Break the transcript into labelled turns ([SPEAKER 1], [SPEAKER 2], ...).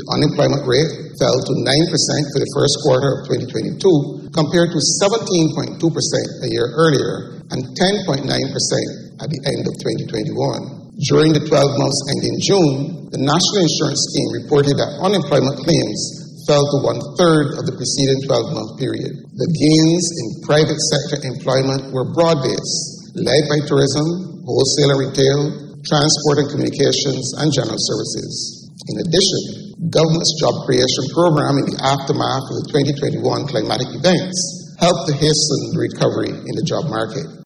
[SPEAKER 1] unemployment rate fell to 9% for the first quarter of 2022, compared to 17.2% a year earlier and 10.9% at the end of 2021. During the 12 months ending June, the National Insurance Scheme reported that unemployment claims fell to one-third of the preceding 12-month period. The gains in private sector employment were broad-based, led by tourism, wholesale and retail, transport and communications, and general services. In addition, government's job creation program in the aftermath of the 2021 climatic events helped to hasten the recovery in the job market.